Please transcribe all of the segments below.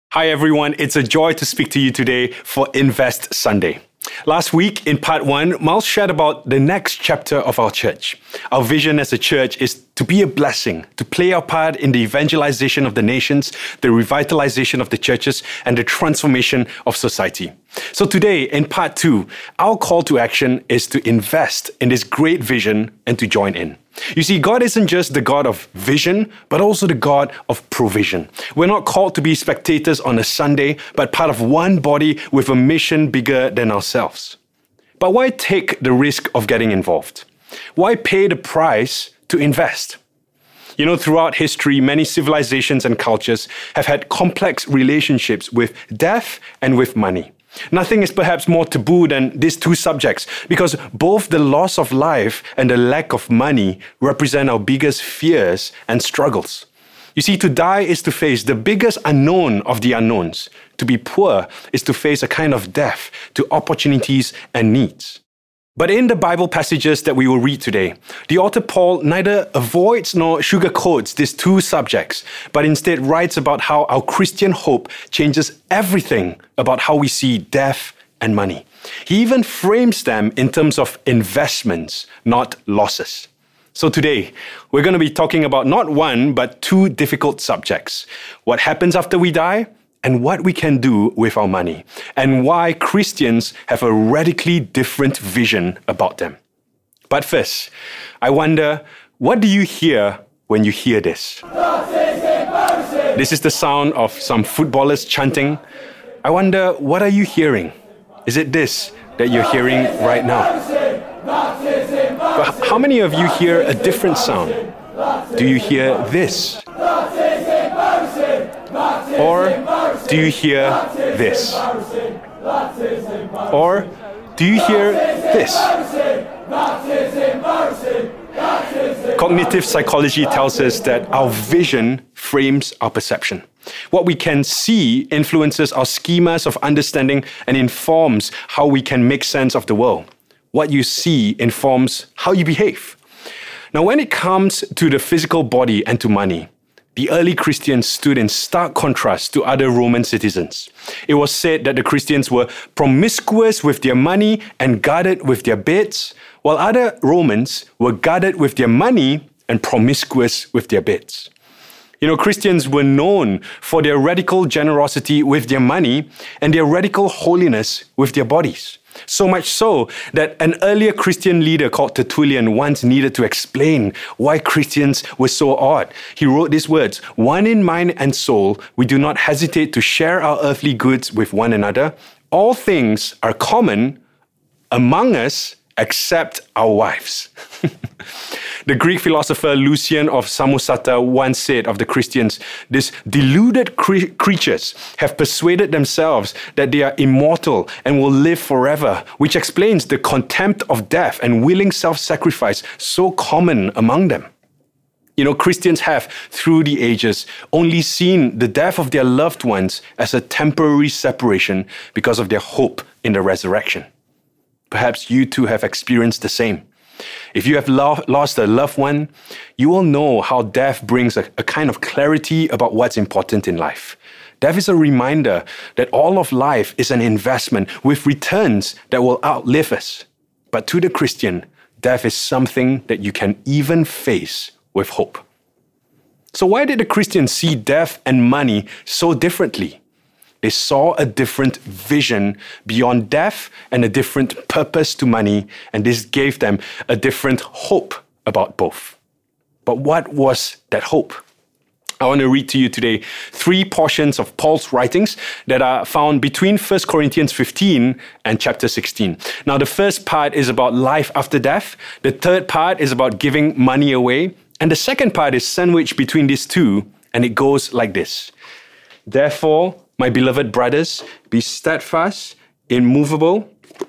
Hi everyone, it's a joy to speak to you today for Invest Sunday. Last week in part 1, Miles shared about the next chapter of our church. Our vision as a church is to be a blessing, to play our part in the evangelization of the nations, the revitalization of the churches, and the transformation of society. So today, in part 2, our call to action is to invest in this great vision and to join in. You see, God isn't just the God of vision, but also the God of provision. We're not called to be spectators on a Sunday, but part of one body with a mission bigger than ourselves. But why take the risk of getting involved? Why pay the price to invest? You know, throughout history, many civilizations and cultures have had complex relationships with death and with money. Nothing is perhaps more taboo than these two subjects because both the loss of life and the lack of money represent our biggest fears and struggles. You see, to die is to face the biggest unknown of the unknowns. To be poor is to face a kind of death to opportunities and needs. But in the Bible passages that we will read today, the author Paul neither avoids nor sugarcoats these two subjects, but instead writes about how our Christian hope changes everything about how we see death and money. He even frames them in terms of investments, not losses. So today, we're going to be talking about not one, but two difficult subjects. What happens after we die? And what we can do with our money, and why Christians have a radically different vision about them. But first, I wonder, what do you hear when you hear this? This is the sound of some footballers chanting. I wonder, what are you hearing? Is it this that you're hearing right now? But how many of you hear a different sound? Do you hear this? Or do you hear this? Or do you hear this? Cognitive psychology tells us that our vision frames our perception. What we can see influences our schemas of understanding and informs how we can make sense of the world. What you see informs how you behave. Now, when it comes to the physical body and to money, the early Christians stood in stark contrast to other Roman citizens. It was said that the Christians were promiscuous with their money and guarded with their beds, while other Romans were guarded with their money and promiscuous with their beds. You know, Christians were known for their radical generosity with their money and their radical holiness with their bodies. So much so that an earlier Christian leader called Tertullian once needed to explain why Christians were so odd. He wrote these words, "One in mind and soul, we do not hesitate to share our earthly goods with one another. All things are common among us except our wives." The Greek philosopher Lucian of Samosata once said of the Christians, "These deluded creatures have persuaded themselves that they are immortal and will live forever, which explains the contempt of death and willing self-sacrifice so common among them." You know, Christians have, through the ages, only seen the death of their loved ones as a temporary separation because of their hope in the resurrection. Perhaps you too have experienced the same. If you have lost a loved one, you will know how death brings a kind of clarity about what's important in life. Death is a reminder that all of life is an investment with returns that will outlive us. But to the Christian, death is something that you can even face with hope. So why did the Christians see death and money so differently? They saw a different vision beyond death and a different purpose to money, and this gave them a different hope about both. But what was that hope? I want to read to you today 3 portions of Paul's writings that are found between 1 Corinthians 15 and chapter 16. Now, the first part is about life after death. The third part is about giving money away. And the second part is sandwiched between these two, and it goes like this. Therefore, my beloved brothers, be steadfast, immovable,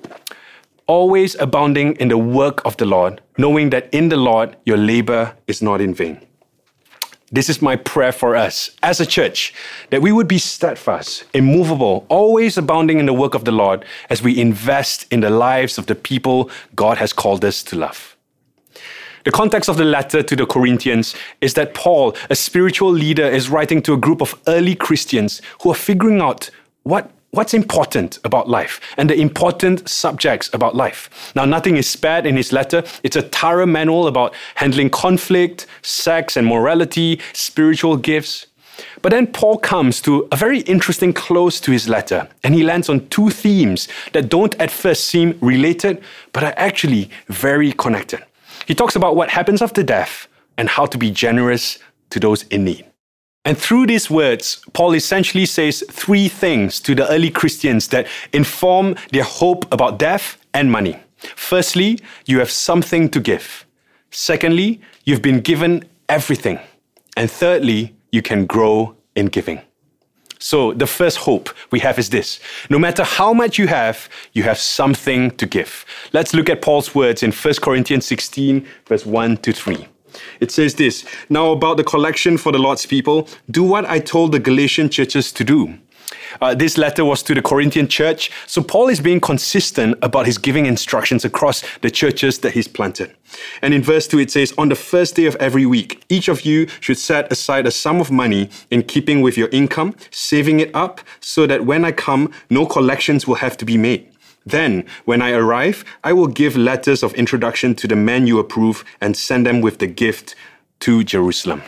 always abounding in the work of the Lord, knowing that in the Lord your labor is not in vain. This is my prayer for us as a church, that we would be steadfast, immovable, always abounding in the work of the Lord as we invest in the lives of the people God has called us to love. The context of the letter to the Corinthians is that Paul, a spiritual leader, is writing to a group of early Christians who are figuring out what's important about life and the important subjects about life. Now, nothing is spared in his letter. It's a thorough manual about handling conflict, sex and morality, spiritual gifts. But then Paul comes to a very interesting close to his letter, and he lands on two themes that don't at first seem related, but are actually very connected. He talks about what happens after death and how to be generous to those in need. And through these words, Paul essentially says three things to the early Christians that inform their hope about death and money. Firstly, you have something to give. Secondly, you've been given everything. And thirdly, you can grow in giving. So the first hope we have is this: no matter how much you have something to give. Let's look at Paul's words in 1 Corinthians 16, verse 1 to 3. It says this: "Now about the collection for the Lord's people, do what I told the Galatian churches to do." This letter was to the Corinthian church, so Paul is being consistent about his giving instructions across the churches that he's planted. And in verse 2 it says, "On the first day of every week, each of you should set aside a sum of money in keeping with your income, saving it up so that when I come, no collections will have to be made. Then, when I arrive, I will give letters of introduction to the men you approve and send them with the gift to Jerusalem."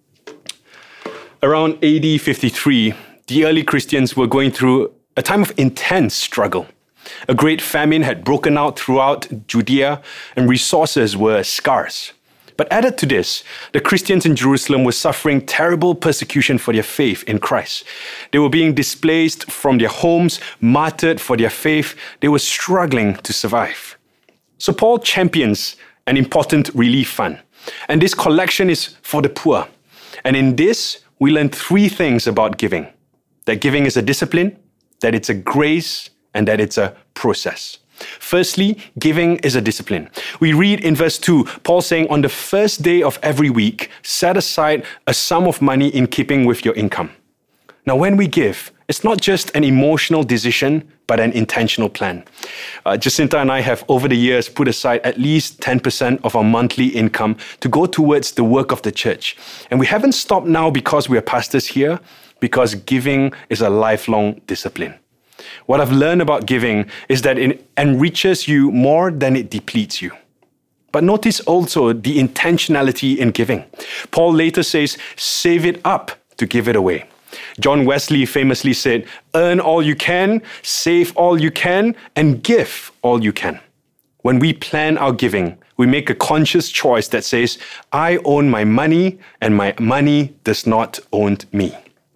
Around AD 53, the early Christians were going through a time of intense struggle. A great famine had broken out throughout Judea, and resources were scarce. But added to this, the Christians in Jerusalem were suffering terrible persecution for their faith in Christ. They were being displaced from their homes, martyred for their faith. They were struggling to survive. So Paul champions an important relief fund. And this collection is for the poor. And in this, we learn three things about giving: that giving is a discipline, that it's a grace, and that it's a process. Firstly, giving is a discipline. We read in verse 2, Paul saying, "On the first day of every week, set aside a sum of money in keeping with your income." Now, when we give, it's not just an emotional decision, but an intentional plan. Jacinta and I have, over the years, put aside at least 10% of our monthly income to go towards the work of the church. And we haven't stopped now because we are pastors here, because giving is a lifelong discipline. What I've learned about giving is that it enriches you more than it depletes you. But notice also the intentionality in giving. Paul later says, "Save it up to give it away." John Wesley famously said, "Earn all you can, save all you can, and give all you can." When we plan our giving, we make a conscious choice that says, "I own my money, and my money does not own me."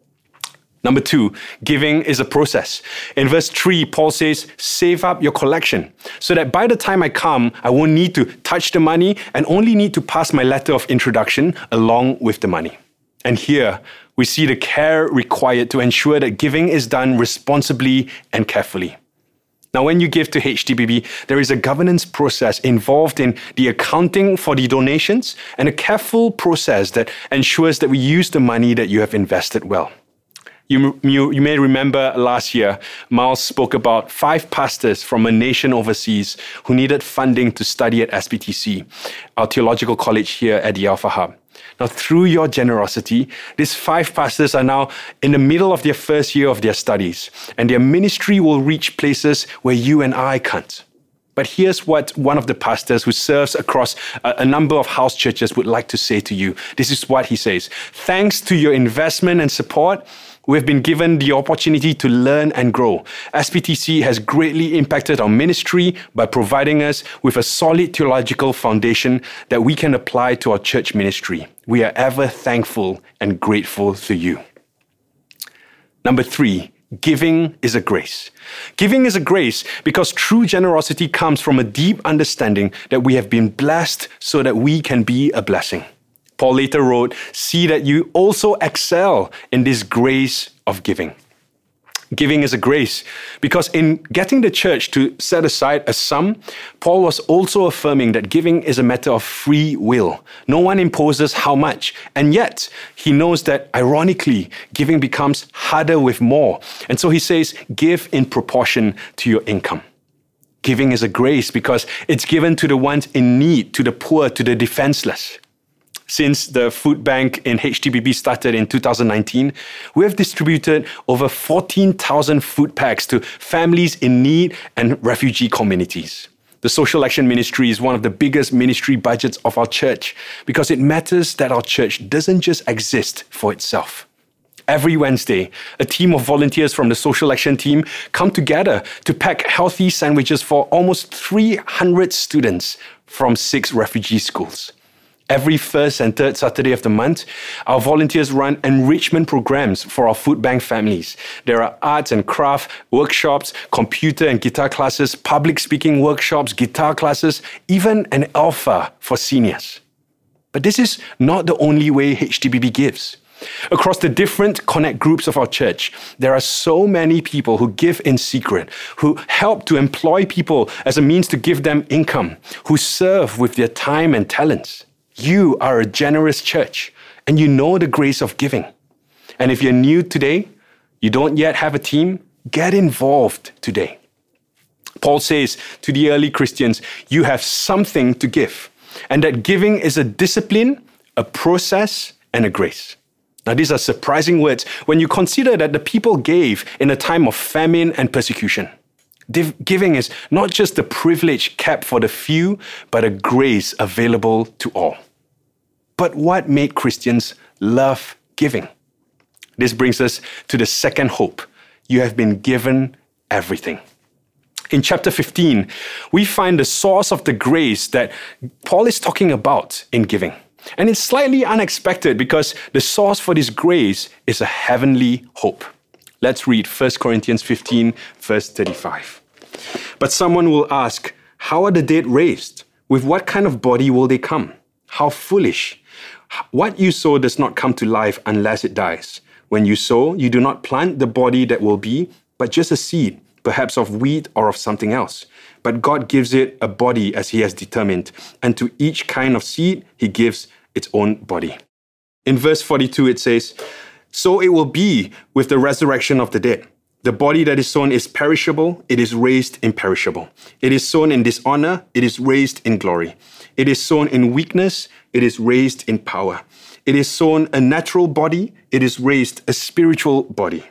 Number 2, giving is a process. In verse 3, Paul says, "Save up your collection so that by the time I come, I won't need to touch the money and only need to pass my letter of introduction along with the money." And here, we see the care required to ensure that giving is done responsibly and carefully. Now, when you give to HTBB, there is a governance process involved in the accounting for the donations and a careful process that ensures that we use the money that you have invested well. You may remember last year, Miles spoke about 5 pastors from a nation overseas who needed funding to study at SPTC, our theological college here at the Alpha Hub. Now, through your generosity, these 5 pastors are now in the middle of their first year of their studies, and their ministry will reach places where you and I can't. But here's what one of the pastors who serves across a number of house churches would like to say to you. This is what he says: "Thanks to your investment and support, we've been given the opportunity to learn and grow. SPTC has greatly impacted our ministry by providing us with a solid theological foundation that we can apply to our church ministry. We are ever thankful and grateful to you." Number 3, giving is a grace. Giving is a grace because true generosity comes from a deep understanding that we have been blessed so that we can be a blessing. Paul later wrote, "See that you also excel in this grace of giving." Giving is a grace because in getting the church to set aside a sum, Paul was also affirming that giving is a matter of free will. No one imposes how much, and yet he knows that, ironically, giving becomes harder with more. And so he says, give in proportion to your income. Giving is a grace because it's given to the ones in need, to the poor, to the defenseless. Since the food bank in HTBB started in 2019, we have distributed over 14,000 food packs to families in need and refugee communities. The Social Action Ministry is one of the biggest ministry budgets of our church because it matters that our church doesn't just exist for itself. Every Wednesday, a team of volunteers from the Social Action team come together to pack healthy sandwiches for almost 300 students from 6 refugee schools. Every first and third Saturday of the month, our volunteers run enrichment programs for our food bank families. There are arts and craft workshops, computer and guitar classes, public speaking workshops, guitar classes, even an alpha for seniors. But this is not the only way HTBB gives. Across the different connect groups of our church, there are so many people who give in secret, who help to employ people as a means to give them income, who serve with their time and talents. You are a generous church, and you know the grace of giving. And if you're new today, you don't yet have a team, get involved today. Paul says to the early Christians, you have something to give, and that giving is a discipline, a process, and a grace. Now, these are surprising words when you consider that the people gave in a time of famine and persecution. Giving is not just a privilege kept for the few, but a grace available to all. But what made Christians love giving? This brings us to the second hope. You have been given everything. In chapter 15, we find the source of the grace that Paul is talking about in giving. And it's slightly unexpected because the source for this grace is a heavenly hope. Let's read 1 Corinthians 15, verse 35. But someone will ask, how are the dead raised? With what kind of body will they come? How foolish! What you sow does not come to life unless it dies. When you sow, you do not plant the body that will be, but just a seed, perhaps of wheat or of something else. But God gives it a body as He has determined, and to each kind of seed He gives its own body. In verse 42 it says, so it will be with the resurrection of the dead. The body that is sown is perishable, it is raised imperishable. It is sown in dishonor, it is raised in glory. It is sown in weakness, it is raised in power. It is sown a natural body, it is raised a spiritual body.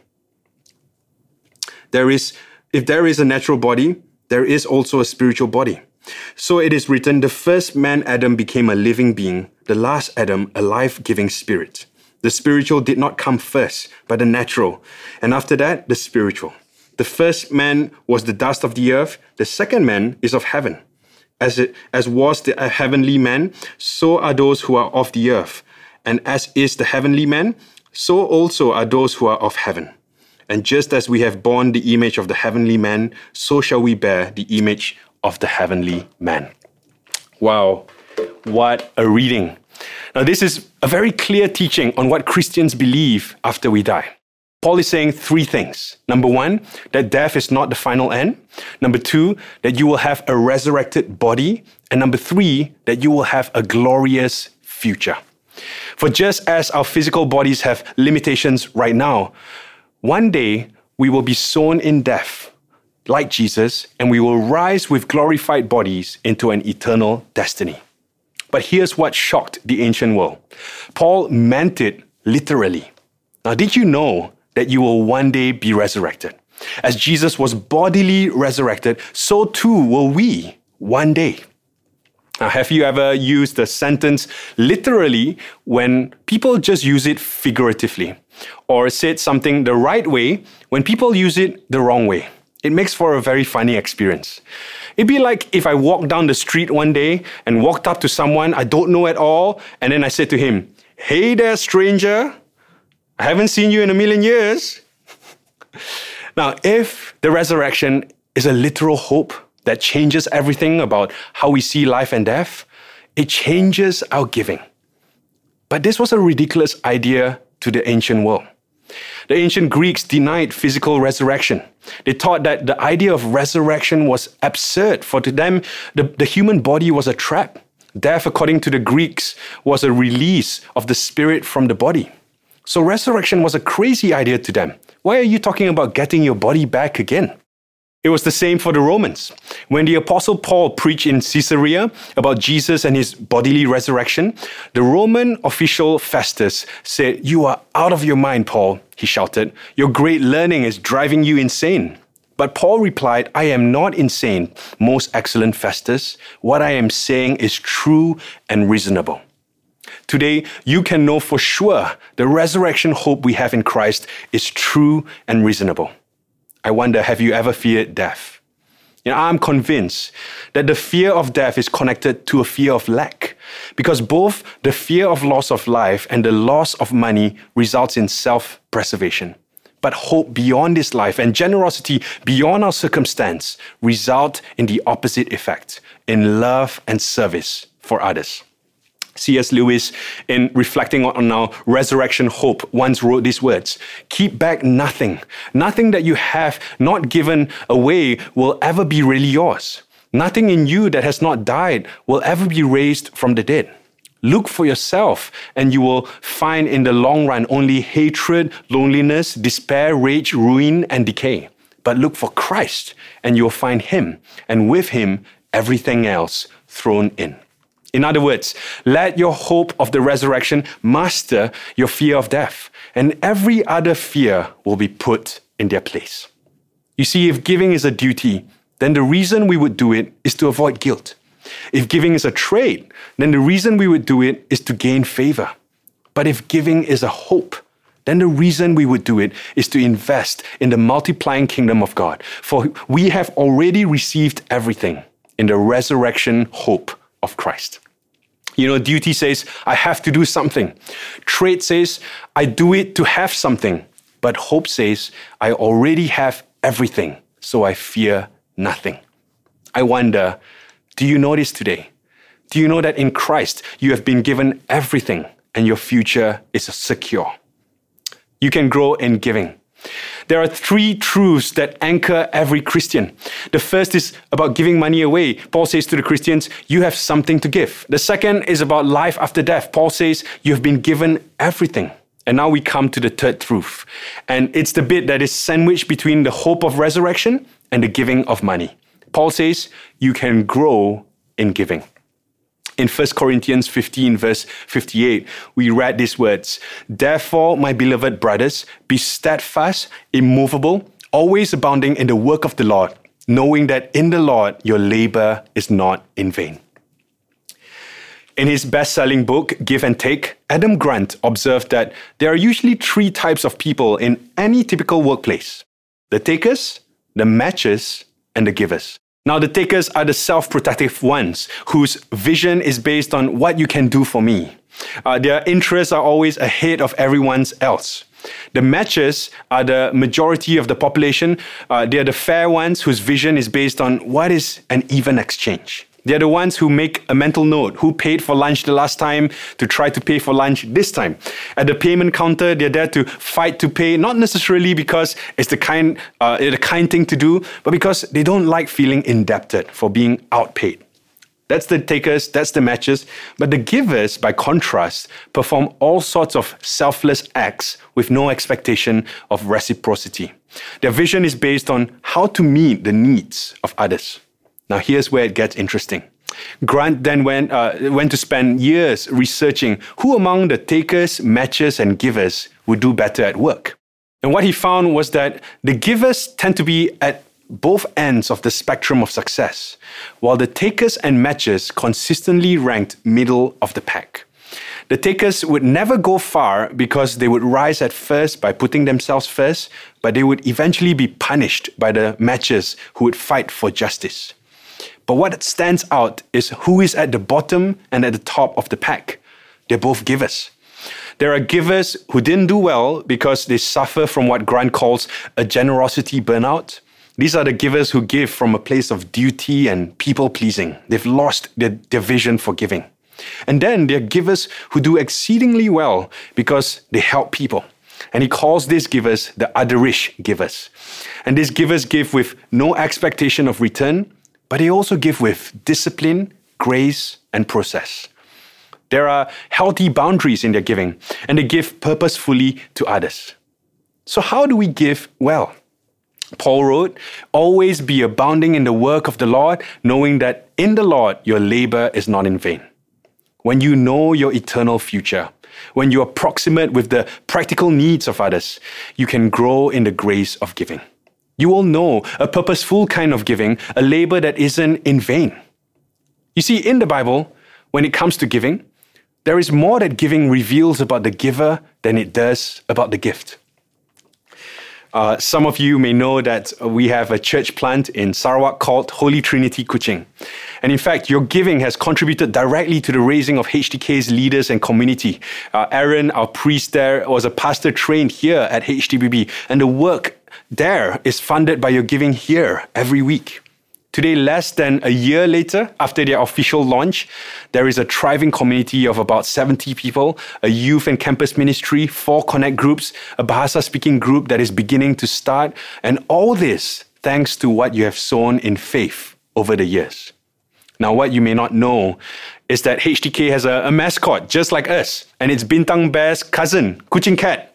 If there is a natural body, there is also a spiritual body. So it is written, the first man Adam became a living being, the last Adam a life-giving spirit. The spiritual did not come first, but the natural, and after that, the spiritual. The first man was the dust of the earth, the second man is of heaven. As was the heavenly man, so are those who are of the earth. And as is the heavenly man, so also are those who are of heaven. And just as we have borne the image of the heavenly man, so shall we bear the image of the heavenly man. Wow, what a reading. Now, this is a very clear teaching on what Christians believe after we die. Paul is saying 3 things. Number 1, that death is not the final end. Number 2, that you will have a resurrected body. And number 3, that you will have a glorious future. For just as our physical bodies have limitations right now, one day we will be sown in death, like Jesus, and we will rise with glorified bodies into an eternal destiny. But here's what shocked the ancient world. Paul meant it literally. Now, did you know that you will one day be resurrected? As Jesus was bodily resurrected, so too will we one day. Now, have you ever used the sentence literally when people just use it figuratively? Or said something the right way when people use it the wrong way? It makes for a very funny experience. It'd be like if I walked down the street one day and walked up to someone I don't know at all, and then I said to him, "Hey there, stranger. I haven't seen you in a million years." Now, if the resurrection is a literal hope that changes everything about how we see life and death, it changes our giving. But this was a ridiculous idea to the ancient world. The ancient Greeks denied physical resurrection. They thought that the idea of resurrection was absurd, for to them, the human body was a trap. Death, according to the Greeks, was a release of the spirit from the body. So resurrection was a crazy idea to them. Why are you talking about getting your body back again? It was the same for the Romans. When the Apostle Paul preached in Caesarea about Jesus and his bodily resurrection, the Roman official Festus said, "You are out of your mind, Paul," he shouted. "Your great learning is driving you insane." But Paul replied, "I am not insane, most excellent Festus. What I am saying is true and reasonable." Today, you can know for sure the resurrection hope we have in Christ is true and reasonable. I wonder, have you ever feared death? I'm convinced that the fear of death is connected to a fear of lack, because both the fear of loss of life and the loss of money results in self-preservation. But hope beyond this life and generosity beyond our circumstance result in the opposite effect, in love and service for others. C.S. Lewis, in reflecting on our resurrection hope, once wrote these words: "Keep back nothing. Nothing that you have not given away will ever be really yours. Nothing in you that has not died will ever be raised from the dead. Look for yourself, and you will find in the long run only hatred, loneliness, despair, rage, ruin, and decay. But look for Christ, and you will find Him, and with Him, everything else thrown in." In other words, let your hope of the resurrection master your fear of death, and every other fear will be put in their place. You see, if giving is a duty, then the reason we would do it is to avoid guilt. If giving is a trade, then the reason we would do it is to gain favor. But if giving is a hope, then the reason we would do it is to invest in the multiplying kingdom of God. For we have already received everything in the resurrection hope of Christ. Duty says, I have to do something. Trade says, I do it to have something. But hope says, I already have everything, so I fear nothing. I wonder, do you know this today? Do you know that in Christ you have been given everything and your future is secure? You can grow in giving. There are 3 truths that anchor every Christian. The first is about giving money away. Paul says to the Christians, you have something to give. The second is about life after death. Paul says, you have been given everything. And now we come to the third truth. And it's the bit that is sandwiched between the hope of resurrection and the giving of money. Paul says, you can grow in giving. In 1 Corinthians 15, verse 58, we read these words: "Therefore, my beloved brothers, be steadfast, immovable, always abounding in the work of the Lord, knowing that in the Lord your labor is not in vain." In his best-selling book, Give and Take, Adam Grant observed that there are usually 3 types of people in any typical workplace: the takers, the matchers, and the givers. Now, the takers are the self-protective ones whose vision is based on what you can do for me. Their interests are always ahead of everyone else. The matchers are the majority of the population. They are the fair ones whose vision is based on what is an even exchange. They're the ones who make a mental note, who paid for lunch the last time to try to pay for lunch this time. At the payment counter, they're there to fight to pay, not necessarily because it's the kind thing to do, but because they don't like feeling indebted for being outpaid. That's the takers, that's the matchers. But the givers, by contrast, perform all sorts of selfless acts with no expectation of reciprocity. Their vision is based on how to meet the needs of others. Now, here's where it gets interesting. Grant then went to spend years researching who among the takers, matchers, and givers would do better at work. And what he found was that the givers tend to be at both ends of the spectrum of success, while the takers and matchers consistently ranked middle of the pack. The takers would never go far because they would rise at first by putting themselves first, but they would eventually be punished by the matchers who would fight for justice. But what stands out is who is at the bottom and at the top of the pack. They're both givers. There are givers who didn't do well because they suffer from what Grant calls a generosity burnout. These are the givers who give from a place of duty and people-pleasing. They've lost their vision for giving. And then there are givers who do exceedingly well because they help people. And he calls these givers the otherish givers. And these givers give with no expectation of return, but they also give with discipline, grace, and process. There are healthy boundaries in their giving, and they give purposefully to others. So how do we give well? Paul wrote, "Always be abounding in the work of the Lord, knowing that in the Lord your labor is not in vain." When you know your eternal future, when you are proximate with the practical needs of others, you can grow in the grace of giving. You will know a purposeful kind of giving, a labor that isn't in vain. You see, in the Bible, when it comes to giving, there is more that giving reveals about the giver than it does about the gift. Some of you may know that we have a church plant in Sarawak called Holy Trinity Kuching. And in fact, your giving has contributed directly to the raising of HTK's leaders and community. Aaron, our priest there, was a pastor trained here at HTBB, and the work there is funded by your giving here every week. Today, less than a year later, after their official launch, there is a thriving community of about 70 people, a youth and campus ministry, 4 connect groups, a Bahasa-speaking group that is beginning to start, and all this thanks to what you have sown in faith over the years. Now, what you may not know is that HTK has a mascot just like us, and it's Bintang Bear's cousin, Kuching Cat.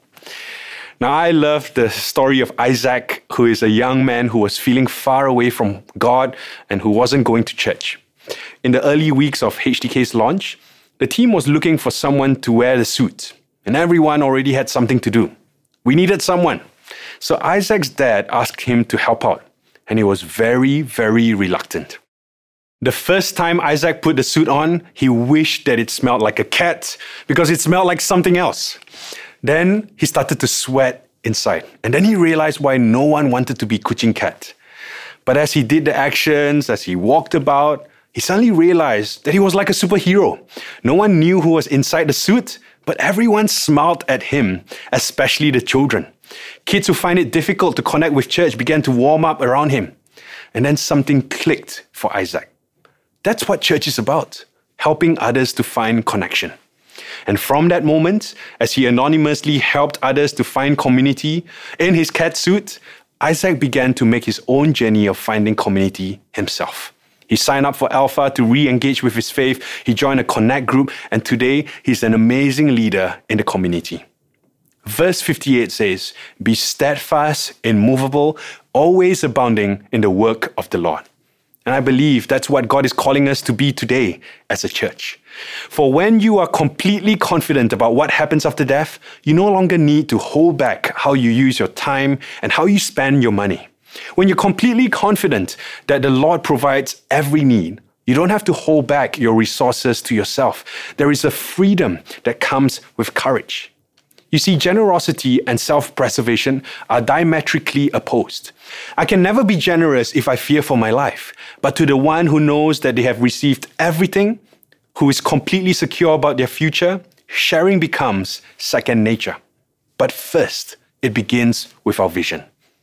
Now, I love the story of Isaac, who is a young man who was feeling far away from God and who wasn't going to church. In the early weeks of HTK's launch, the team was looking for someone to wear the suit, and everyone already had something to do. We needed someone. So Isaac's dad asked him to help out, and he was very, very reluctant. The first time Isaac put the suit on, he wished that it smelled like a cat because it smelled like something else. Then he started to sweat inside. And then he realized why no one wanted to be Kuching Cat. But as he did the actions, as he walked about, he suddenly realized that he was like a superhero. No one knew who was inside the suit, but everyone smiled at him, especially the children. Kids who find it difficult to connect with church began to warm up around him. And then something clicked for Isaac. That's what church is about, helping others to find connection. And from that moment, as he anonymously helped others to find community in his cat suit, Isaac began to make his own journey of finding community himself. He signed up for Alpha to re-engage with his faith. He joined a connect group, and today he's an amazing leader in the community. Verse 58 says, "Be steadfast, immovable, always abounding in the work of the Lord." And I believe that's what God is calling us to be today as a church. For when you are completely confident about what happens after death, you no longer need to hold back how you use your time and how you spend your money. When you're completely confident that the Lord provides every need, you don't have to hold back your resources to yourself. There is a freedom that comes with courage. You see, generosity and self-preservation are diametrically opposed. I can never be generous if I fear for my life, but to the one who knows that they have received everything, who is completely secure about their future, sharing becomes second nature. But first, it begins with our vision.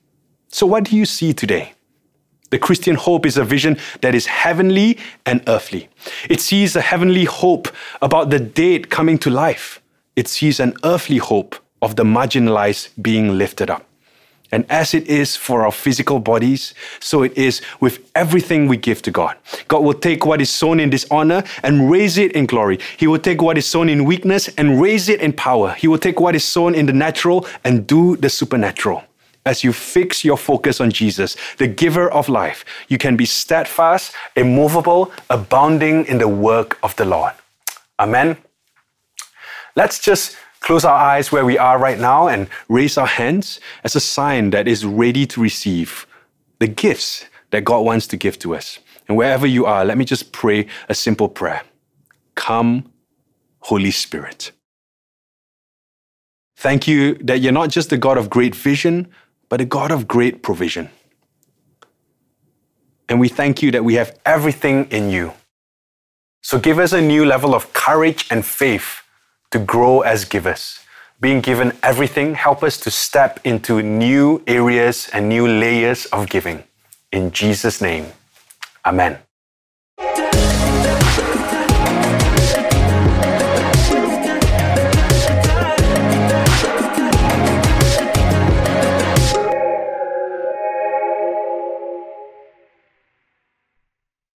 So what do you see today? The Christian hope is a vision that is heavenly and earthly. It sees a heavenly hope about the dead coming to life. It sees an earthly hope of the marginalized being lifted up. And as it is for our physical bodies, so it is with everything we give to God. God will take what is sown in dishonor and raise it in glory. He will take what is sown in weakness and raise it in power. He will take what is sown in the natural and do the supernatural. As you fix your focus on Jesus, the giver of life, you can be steadfast, immovable, abounding in the work of the Lord. Amen. Let's just close our eyes where we are right now and raise our hands as a sign that is ready to receive the gifts that God wants to give to us. And wherever you are, let me just pray a simple prayer. Come, Holy Spirit. Thank you that you're not just the God of great vision, but a God of great provision. And we thank you that we have everything in you. So give us a new level of courage and faith to grow as givers. Being given everything, help us to step into new areas and new layers of giving. In Jesus' name, amen.